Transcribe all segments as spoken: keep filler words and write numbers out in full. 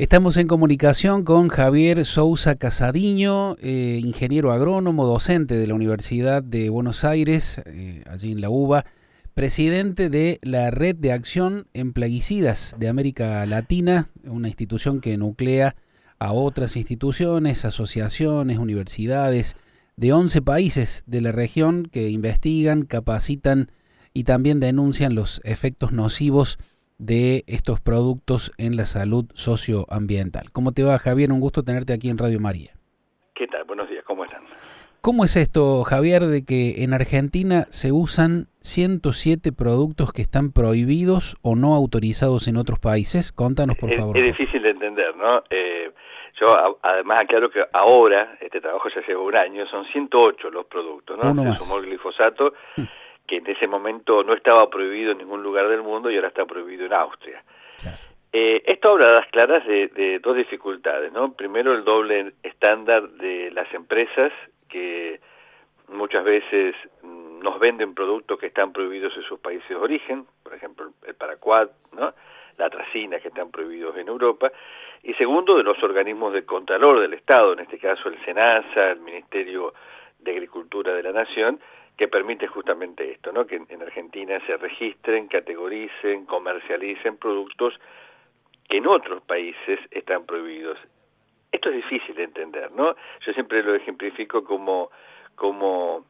Estamos en comunicación con Javier Sousa Casadiño, eh, ingeniero agrónomo, docente de la Universidad de Buenos Aires, eh, allí en la UBA, presidente de la Red de Acción en Plaguicidas de América Latina, una institución que nuclea a otras instituciones, asociaciones, universidades de once países de la región que investigan, capacitan y también denuncian los efectos nocivos de estos productos en la salud socioambiental. ¿Cómo te va, Javier? Un gusto tenerte aquí en Radio María. ¿Qué tal? Buenos días, ¿cómo están? ¿Cómo es esto, Javier, de que en Argentina se usan ciento siete productos que están prohibidos o no autorizados en otros países? Contanos, por es, favor. Es difícil de entender, ¿no? Eh, yo a, además aclaro que ahora, este trabajo ya lleva un año, son ciento ocho los productos, ¿no? Uno Se más. sumó el glifosato, hmm. que en ese momento no estaba prohibido en ningún lugar del mundo y ahora está prohibido en Austria. Claro. Eh, esto habla a las claras de, de dos dificultades, ¿no? Primero, el doble estándar de las empresas que muchas veces nos venden productos que están prohibidos en sus países de origen, por ejemplo el paraquat, ¿no? La atracina, que están prohibidos en Europa, y segundo, de los organismos de contralor del Estado, en este caso el SENASA, el Ministerio de Agricultura de la Nación, que permite justamente esto, ¿no? Que en Argentina se registren, categoricen, comercialicen productos que en otros países están prohibidos. Esto es difícil de entender, ¿no? Yo siempre lo ejemplifico como, como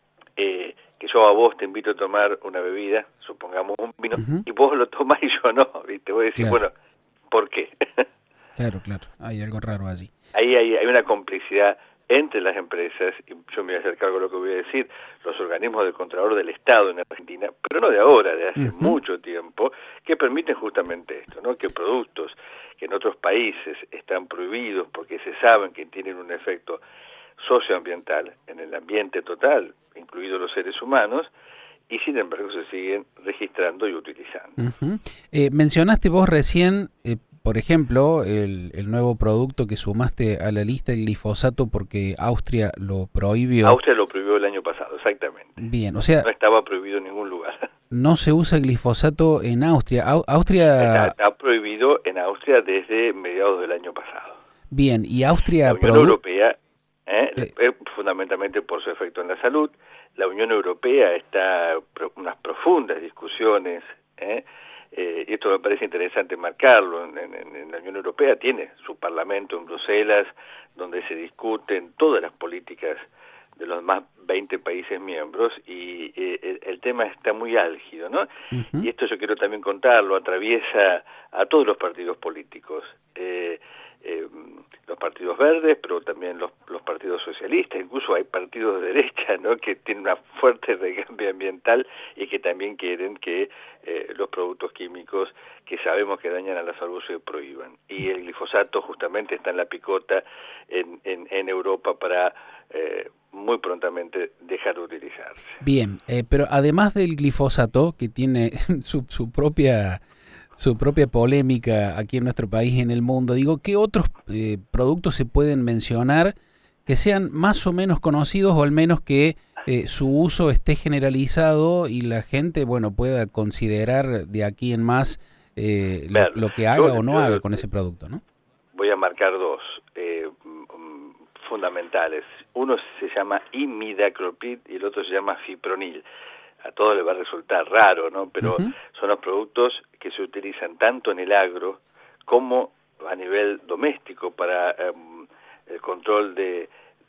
eh, que yo a vos te invito a tomar una bebida, supongamos un vino, uh-huh. y vos lo tomás y yo no, ¿viste? Vos decís, claro. bueno, ¿por qué? Claro, claro, hay algo raro allí. Ahí hay, hay una complicidad entre las empresas, y yo me voy a hacer cargo de lo que voy a decir, los organismos de contralor del Estado en Argentina, pero no de ahora, de hace uh-huh. mucho tiempo, que permiten justamente esto, ¿no? Que productos que en otros países están prohibidos porque se saben que tienen un efecto socioambiental en el ambiente total, incluidos los seres humanos, y sin embargo se siguen registrando y utilizando. Uh-huh. eh, mencionaste vos recién, eh, por ejemplo, el, el nuevo producto que sumaste a la lista, el glifosato, porque Austria lo prohibió. Austria lo prohibió el año pasado, exactamente. Bien, o sea... No estaba prohibido en ningún lugar. No se usa glifosato en Austria. Au- Austria... Está, está prohibido en Austria desde mediados del año pasado. Bien, y Austria... La Unión produ- Europea, eh, eh. Eh, fundamentalmente por su efecto en la salud, la Unión Europea está en unas profundas discusiones, eh, eh, y esto me parece interesante marcarlo, en, en, en la Unión Europea tiene su parlamento en Bruselas, donde se discuten todas las políticas de los más veinte países miembros, y eh, el, el tema está muy álgido, ¿no? Uh-huh. Y esto yo quiero también contarlo, atraviesa a todos los partidos políticos, eh, eh, los partidos verdes, pero también los, los partidos socialistas, incluso hay partidos de derecha, ¿no? Que tienen una fuerte recambio ambiental y que también quieren que eh, los productos químicos que sabemos que dañan a la salud se prohíban. Y el glifosato justamente está en la picota en, en, en Europa para eh, muy prontamente dejar de utilizarse. Bien, eh, pero además del glifosato, que tiene su, su propia... su propia polémica aquí en nuestro país y en el mundo, digo, ¿qué otros eh, productos se pueden mencionar que sean más o menos conocidos o al menos que eh, su uso esté generalizado y la gente, bueno, pueda considerar de aquí en más eh, claro, lo, lo que haga yo, o no yo, haga con ese producto, ¿no? Voy a marcar dos eh, fundamentales. Uno se llama imidacloprid y el otro se llama fipronil. A todos les va a resultar raro, ¿no? Pero uh-huh. son los productos que se utilizan tanto en el agro como a nivel doméstico para um, el control de,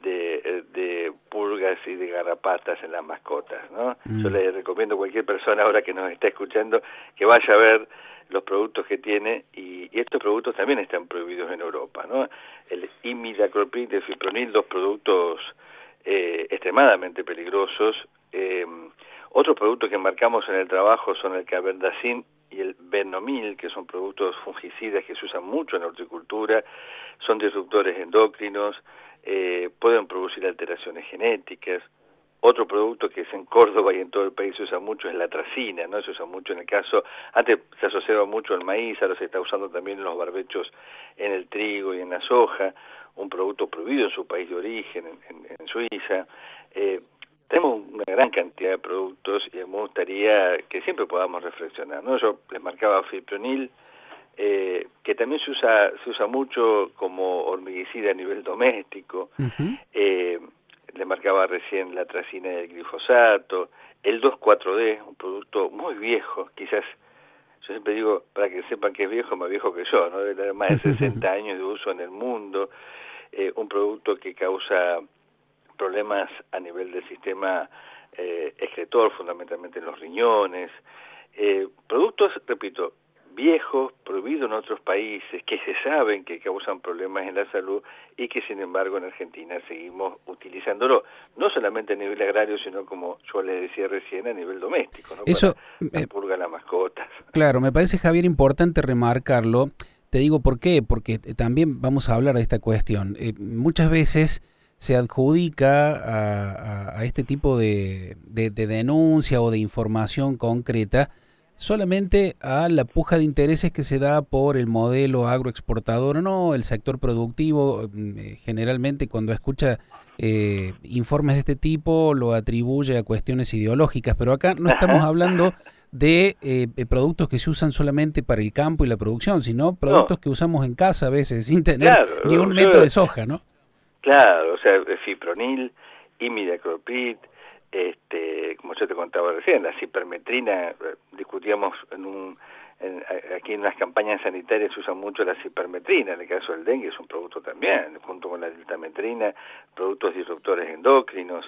de, de pulgas y de garrapatas en las mascotas, ¿no? Uh-huh. Yo le recomiendo a cualquier persona ahora que nos está escuchando que vaya a ver los productos que tiene, y, y estos productos también están prohibidos en Europa, ¿no? El imidacloprid y el fipronil, dos productos eh, extremadamente peligrosos. Eh, Otros productos que marcamos en el trabajo son el carbendazim y el benomil, que son productos fungicidas que se usan mucho en la horticultura, son disruptores endocrinos, eh, pueden producir alteraciones genéticas. Otro producto que es en Córdoba y en todo el país se usa mucho es la atracina, ¿no? Se usa mucho en el caso, antes se asociaba mucho al maíz, ahora se está usando también en los barbechos en el trigo y en la soja, un producto prohibido en su país de origen, en, en, en Suiza. Eh, Tenemos una gran cantidad de productos y me gustaría que siempre podamos reflexionar, ¿no? Yo les marcaba fipronil, eh, que también se usa, se usa mucho como hormiguicida a nivel doméstico. Uh-huh. eh, le marcaba recién la atracina del glifosato, el dos cuatro D, un producto muy viejo, quizás, yo siempre digo, para que sepan que es viejo, más viejo que yo, ¿no? Debe tener más de sesenta años de uso en el mundo, eh, un producto que causa problemas a nivel del sistema eh, excretor, fundamentalmente en los riñones, eh, productos, repito, viejos, prohibidos en otros países, que se saben que causan problemas en la salud y que sin embargo en Argentina seguimos utilizándolo, no solamente a nivel agrario, sino como yo les decía recién, a nivel doméstico, ¿no? Eso, para la purga de las mascotas. Claro, me parece, Javier, importante remarcarlo. Te digo por qué, porque también vamos a hablar de esta cuestión. Eh, muchas veces se adjudica a, a, a este tipo de, de, de denuncia o de información concreta solamente a la puja de intereses que se da por el modelo agroexportador o no, el sector productivo. Eh, generalmente cuando escucha eh, informes de este tipo lo atribuye a cuestiones ideológicas, pero acá no estamos hablando de eh, productos que se usan solamente para el campo y la producción, sino productos no. que usamos en casa a veces sin tener claro, ni un metro yo, de soja, ¿no? Claro, o sea, fipronil, imidacloprid, este, como yo te contaba recién, la cipermetrina, discutíamos en un, en, aquí en las campañas sanitarias se usa mucho la cipermetrina, en el caso del dengue es un producto también, junto con la diltametrina, productos disruptores endocrinos.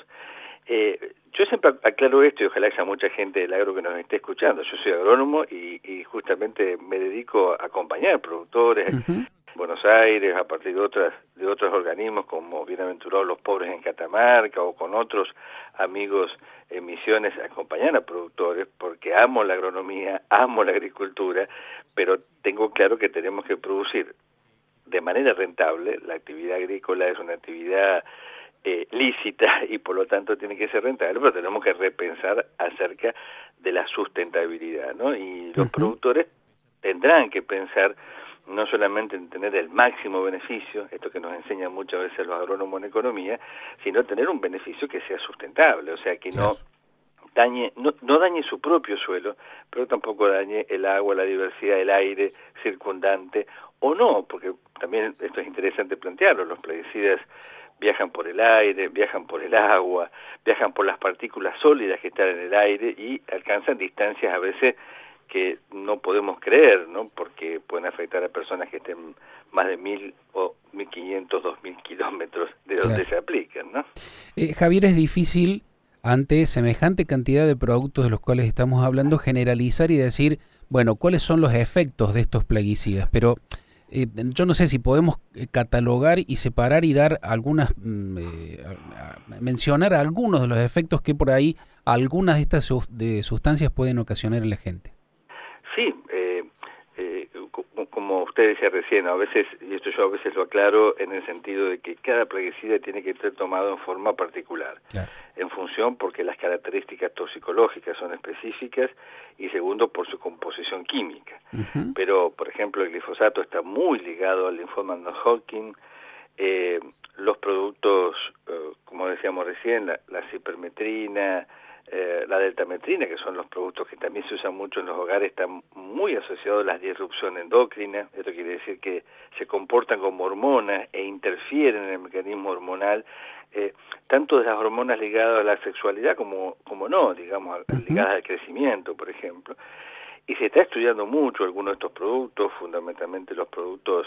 Eh, yo siempre aclaro esto y ojalá haya mucha gente del agro que nos esté escuchando. Yo soy agrónomo y, y justamente me dedico a acompañar productores uh-huh. en Buenos Aires a partir de otras de otros organismos como Bienaventurados los Pobres en Catamarca o con otros amigos en Misiones, acompañar a productores porque amo la agronomía, amo la agricultura, pero tengo claro que tenemos que producir de manera rentable. La actividad agrícola es una actividad Eh, lícita y por lo tanto tiene que ser rentable, pero tenemos que repensar acerca de la sustentabilidad, ¿no? Y los uh-huh. productores tendrán que pensar no solamente en tener el máximo beneficio, esto que nos enseñan muchas veces los agrónomos en economía, sino tener un beneficio que sea sustentable, o sea, que no dañe, no, no dañe su propio suelo, pero tampoco dañe el agua, la diversidad del aire circundante, o no, porque también esto es interesante plantearlo, los plaguicidas viajan por el aire, viajan por el agua, viajan por las partículas sólidas que están en el aire y alcanzan distancias a veces que no podemos creer, ¿no? Porque pueden afectar a personas que estén más de mil o mil quinientos, dos mil kilómetros de donde claro. se aplican, ¿no? Eh, Javier, es difícil ante semejante cantidad de productos de los cuales estamos hablando generalizar y decir, bueno, ¿cuáles son los efectos de estos plaguicidas? Pero Eh, yo no sé si podemos catalogar y separar y dar algunas, eh, a, a mencionar algunos de los efectos que por ahí algunas de estas sus, de sustancias pueden ocasionar en la gente. Sí, eh, eh, como usted decía recién, a veces, y esto yo a veces lo aclaro en el sentido de que cada plaguicida tiene que ser tomado en forma particular, claro. en función porque las características toxicológicas son específicas y segundo por su composición química. Uh-huh. Pero, por ejemplo, el glifosato está muy ligado al linfoma no-Hodgkin, eh, los productos, eh, como decíamos recién, la, la cipermetrina, Eh, la deltametrina, que son los productos que también se usan mucho en los hogares, están muy asociados a la disrupción endocrina. Esto quiere decir que se comportan como hormonas e interfieren en el mecanismo hormonal, eh, tanto de las hormonas ligadas a la sexualidad como, como no, digamos, uh-huh. ligadas al crecimiento, por ejemplo. Y se está estudiando mucho algunos de estos productos, fundamentalmente los productos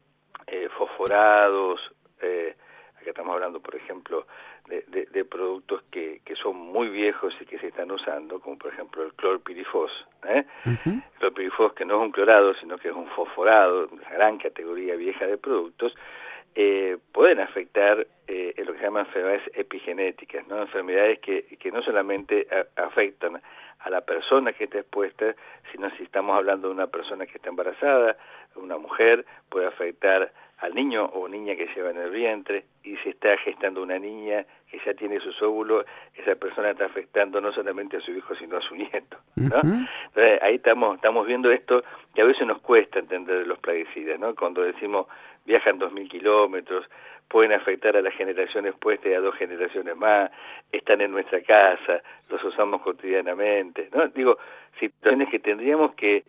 eh, fosforados, eh, acá estamos hablando, por ejemplo, De, de, de productos que, que son muy viejos y que se están usando, como por ejemplo el clorpirifos. ¿eh? Uh-huh. El clorpirifos, que no es un clorado, sino que es un fosforado, una gran categoría vieja de productos, eh, pueden afectar eh, lo que se llaman enfermedades epigenéticas, ¿no? Enfermedades que, que no solamente a, afectan a la persona que está expuesta, sino si estamos hablando de una persona que está embarazada, una mujer, puede afectar al niño o niña que lleva en el vientre, y si está gestando una niña que ya tiene sus óvulos, esa persona está afectando no solamente a su hijo, sino a su nieto, ¿no? Uh-huh. Entonces, ahí estamos, estamos viendo esto, que a veces nos cuesta entender los plaguicidas, ¿no? Cuando decimos viajan dos mil kilómetros, pueden afectar a las generaciones puestas y a dos generaciones más, están en nuestra casa, los usamos cotidianamente, ¿no? Digo, situaciones que tendríamos que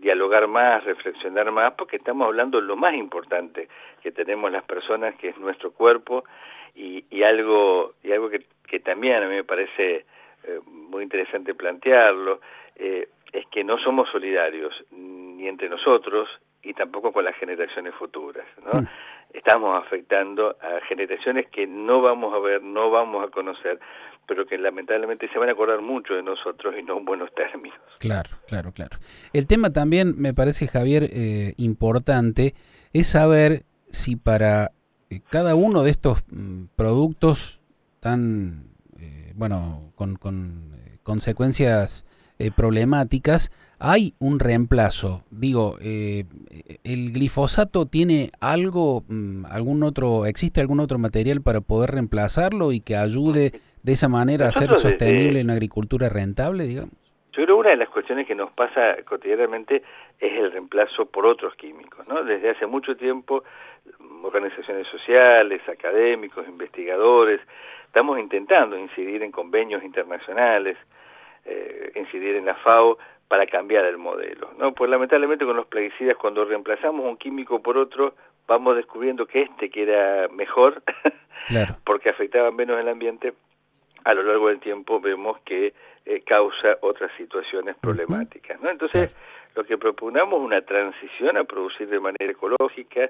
dialogar más, reflexionar más, porque estamos hablando de lo más importante que tenemos las personas, que es nuestro cuerpo, y, y algo y algo que, que también a mí me parece eh, muy interesante plantearlo, eh, es que no somos solidarios ni entre nosotros y tampoco con las generaciones futuras, ¿no? Mm. Estamos afectando a generaciones que no vamos a ver, no vamos a conocer, pero que lamentablemente se van a acordar mucho de nosotros y no en buenos términos. Claro, claro, claro. El tema también me parece, Javier, eh, importante, es saber si para eh, cada uno de estos mm, productos tan, eh, bueno, con, con eh, consecuencias eh, problemáticas, hay un reemplazo. Digo, eh, ¿el glifosato tiene algo, mmm, algún otro, existe algún otro material para poder reemplazarlo y que ayude de esa manera Nosotros a ser sostenible desde, una agricultura rentable, digamos? Yo creo que una de las cuestiones que nos pasa cotidianamente es el reemplazo por otros químicos, ¿no? Desde hace mucho tiempo, organizaciones sociales, académicos, investigadores, estamos intentando incidir en convenios internacionales, eh, incidir en la FAO para cambiar el modelo, ¿no? Pues lamentablemente con los plaguicidas, cuando reemplazamos un químico por otro, vamos descubriendo que este que era mejor, claro, porque afectaba menos el ambiente, a lo largo del tiempo vemos que eh, causa otras situaciones problemáticas, ¿no? Entonces, claro, lo que proponemos es una transición a producir de manera ecológica,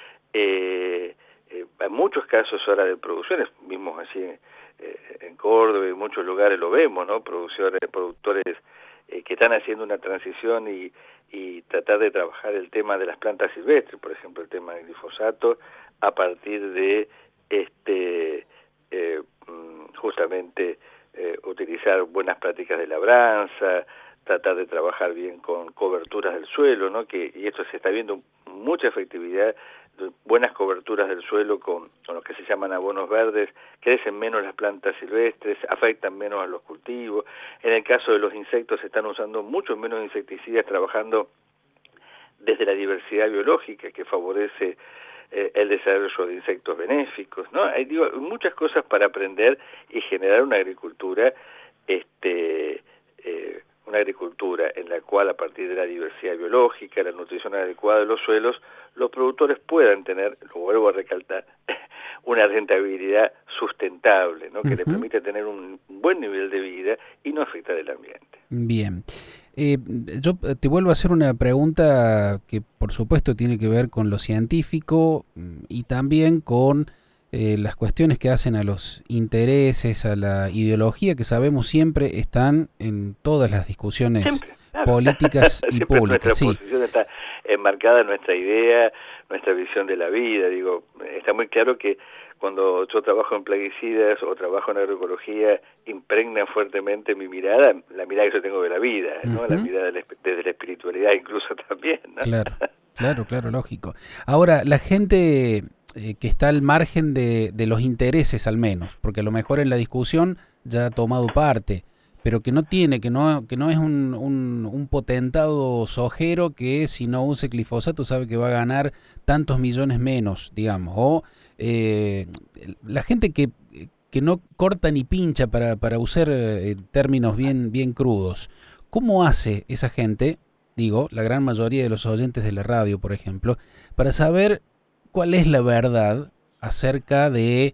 eh, eh, en muchos casos ahora de producciones, mismos así eh, en Córdoba y en muchos lugares lo vemos, ¿no? Productores, productores eh, que están haciendo una transición y, y tratar de trabajar el tema de las plantas silvestres, por ejemplo el tema del glifosato, a partir de este eh, justamente eh, utilizar buenas prácticas de labranza, tratar de trabajar bien con coberturas del suelo, ¿no? Que, y esto se está viendo mucha efectividad, buenas coberturas del suelo con, con lo que se llaman abonos verdes, crecen menos las plantas silvestres, afectan menos a los cultivos. En el caso de los insectos se están usando mucho menos insecticidas, trabajando desde la diversidad biológica que favorece eh, el desarrollo de insectos benéficos, ¿no? Hay digo, muchas cosas para aprender y generar una agricultura este eh, una agricultura en la cual, a partir de la diversidad biológica, la nutrición adecuada de los suelos, los productores puedan tener, lo vuelvo a recalcar, una rentabilidad sustentable, ¿no? Que uh-huh. le permita tener un buen nivel de vida y no afectar el ambiente. Bien. Eh, yo te vuelvo a hacer una pregunta que, por supuesto, tiene que ver con lo científico y también con Eh, las cuestiones que hacen a los intereses, a la ideología, que sabemos siempre están en todas las discusiones siempre, claro. políticas y siempre públicas. Nuestra sí. posición está enmarcada en nuestra idea, nuestra visión de la vida. Digo, está muy claro que cuando yo trabajo en plaguicidas o trabajo en agroecología, impregna fuertemente mi mirada, la mirada que yo tengo de la vida, ¿no? Uh-huh. La mirada de la, desde la espiritualidad incluso también, ¿no? Claro, claro, claro, lógico. Ahora, la gente eh, que está al margen de, de los intereses al menos, porque a lo mejor en la discusión ya ha tomado parte, pero que no tiene, que no, que no es un, un, un potentado sojero que si no use glifosato sabe que va a ganar tantos millones menos, digamos, o eh, la gente que, que no corta ni pincha, para, para usar eh, términos bien, bien crudos. ¿Cómo hace esa gente, digo, la gran mayoría de los oyentes de la radio, por ejemplo, para saber cuál es la verdad acerca de,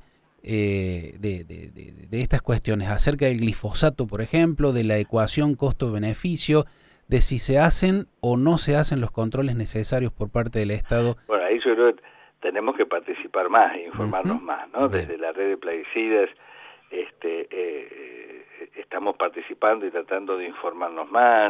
eh, de, de, de, de estas cuestiones, acerca del glifosato, por ejemplo, de la ecuación costo-beneficio, de si se hacen o no se hacen los controles necesarios por parte del Estado? Bueno, ahí yo creo que tenemos que participar más e informarnos uh-huh. más, ¿no? Desde Bien. La red de plaguicidas este, eh, estamos participando y tratando de informarnos más,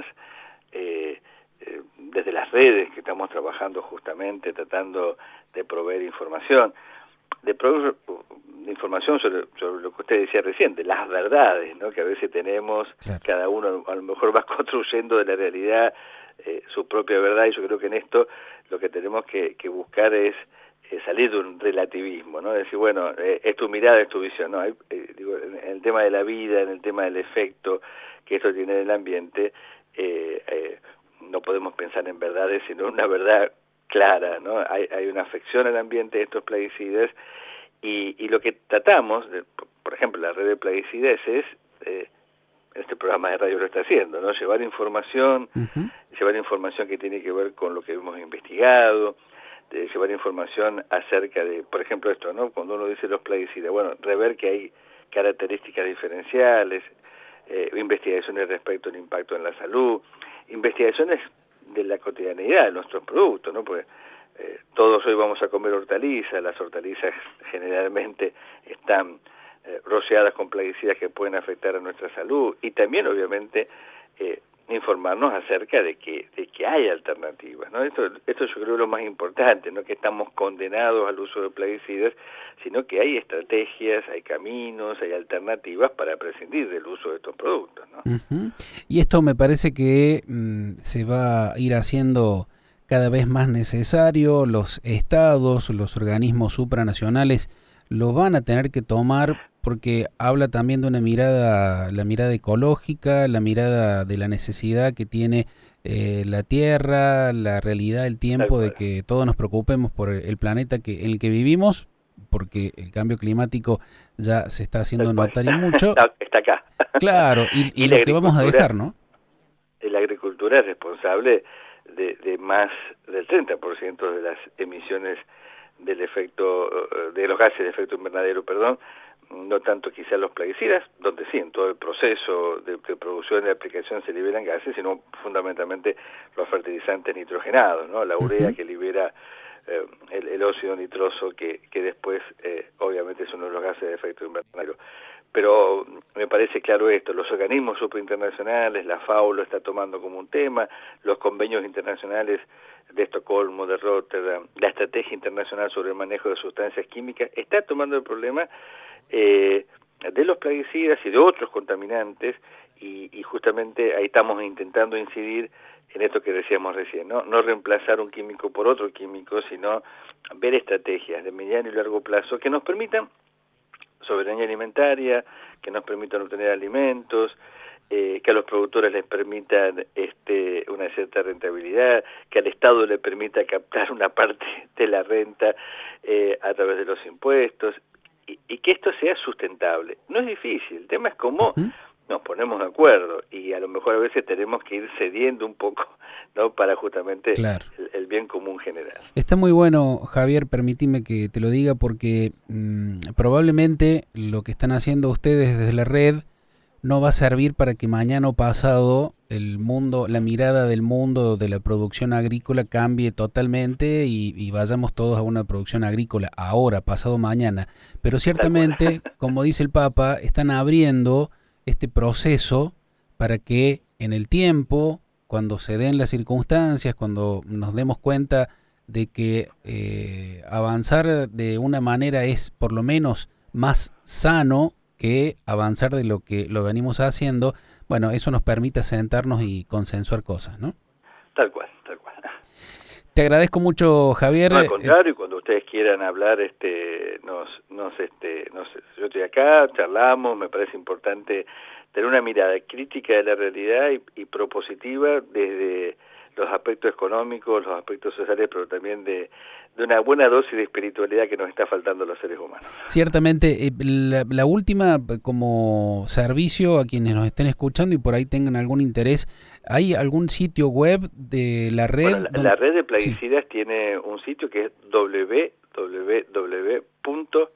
eh, eh, desde las redes que estamos trabajando justamente tratando de proveer información, de proveer información sobre, sobre lo que usted decía recién, de las verdades, ¿no? Que a veces tenemos, claro. Cada uno a lo mejor va construyendo de la realidad eh, su propia verdad, y yo creo que en esto lo que tenemos que, que buscar es eh, salir de un relativismo, ¿no? Decir, bueno, eh, es tu mirada, es tu visión, ¿no? Hay, eh, digo, en, en el tema de la vida, en el tema del efecto que esto tiene en el ambiente, eh, eh, no podemos pensar en verdades, sino una verdad clara, ¿no? Hay, hay una afección al ambiente de estos plaguicidas, y, y lo que tratamos, de, por ejemplo, la red de plaguicidas es eh, en este programa de radio lo está haciendo, ¿no? Llevar información, uh-huh. llevar información que tiene que ver con lo que hemos investigado, de llevar información acerca de, por ejemplo, esto, ¿no? Cuando uno dice los plaguicidas, bueno, rever que hay características diferenciales, eh, investigaciones respecto al impacto en la salud, investigaciones de la cotidianidad de nuestros productos, ¿no? Porque eh, todos hoy vamos a comer hortalizas, las hortalizas generalmente están eh, rociadas con plaguicidas que pueden afectar a nuestra salud, y también obviamente eh, informarnos acerca de que, de que hay alternativas, ¿no? Esto, esto yo creo es lo más importante, no que estamos condenados al uso de plaguicidas, sino que hay estrategias, hay caminos, hay alternativas para prescindir del uso de estos productos, ¿no? Uh-huh. Y esto me parece que mmm, se va a ir haciendo cada vez más necesario. Los estados, los organismos supranacionales lo van a tener que tomar, porque habla también de una mirada, la mirada ecológica, la mirada de la necesidad que tiene eh, la Tierra, la realidad del tiempo, de que todos nos preocupemos por el planeta que, en el que vivimos, porque el cambio climático ya se está haciendo notar y mucho. Está, está acá. Claro, y, y, y lo que vamos a dejar, ¿no? La agricultura es responsable de, de más del treinta por ciento de las emisiones del efecto, de los gases de efecto invernadero, perdón, no tanto quizás los plaguicidas, donde sí, en todo el proceso de, de producción y de aplicación se liberan gases, sino fundamentalmente los fertilizantes nitrogenados, ¿no? La urea uh-huh. que libera eh, el, el óxido nitroso, que, que después eh, obviamente es uno de los gases de efecto invernadero. Pero me parece claro esto, los organismos superinternacionales, la FAO lo está tomando como un tema, los convenios internacionales de Estocolmo, de Rotterdam, la estrategia internacional sobre el manejo de sustancias químicas, está tomando el problema eh, de los plaguicidas y de otros contaminantes, y, y justamente ahí estamos intentando incidir en esto que decíamos recién, ¿no? No reemplazar un químico por otro químico, sino ver estrategias de mediano y largo plazo que nos permitan soberanía alimentaria, que nos permitan obtener alimentos, eh, que a los productores les permitan este, una cierta rentabilidad, que al Estado le permita captar una parte de la renta eh, a través de los impuestos, y, y que esto sea sustentable. No es difícil, el tema es cómo uh-huh. nos ponemos de acuerdo, y a lo mejor a veces tenemos que ir cediendo un poco, ¿no? Para justamente claro. el, el bien común general. Está muy bueno, Javier, permíteme que te lo diga, porque mmm, probablemente lo que están haciendo ustedes desde la red no va a servir para que mañana o pasado el mundo, la mirada del mundo de la producción agrícola cambie totalmente y, y vayamos todos a una producción agrícola ahora, pasado mañana. Pero ciertamente, como dice el Papa, están abriendo este proceso para que en el tiempo, cuando se den las circunstancias, cuando nos demos cuenta de que eh, avanzar de una manera es por lo menos más sano que avanzar de lo que lo venimos haciendo, bueno, eso nos permite sentarnos y consensuar cosas, ¿no? Tal cual, tal cual. Te agradezco mucho, Javier. No, al contrario, cuando ustedes quieran hablar, este, nos, nos, este, nos, yo estoy acá, charlamos, me parece importante tener una mirada crítica de la realidad y, y propositiva desde los aspectos económicos, los aspectos sociales, pero también de, de una buena dosis de espiritualidad que nos está faltando a los seres humanos. Ciertamente, eh, la, la última, como servicio a quienes nos estén escuchando y por ahí tengan algún interés, ¿hay algún sitio web de la red? Bueno, la, donde... la red de plaguicidas sí. tiene un sitio que es doble u doble u doble u punto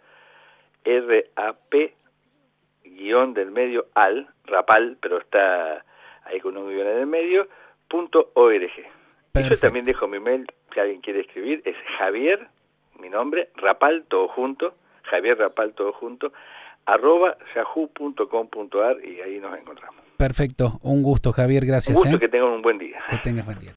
rap guión del medio al, rapal, pero está ahí con un guión en el medio, punto org. Y yo también dejo mi mail, si alguien quiere escribir, es Javier, mi nombre, Rapal, todo junto, Javier Rapal, todo junto, arroba yahoo punto com punto ar, y ahí nos encontramos. Perfecto, un gusto, Javier, gracias. Un gusto, ¿eh? Que tengan un buen día. Que tengas buen día.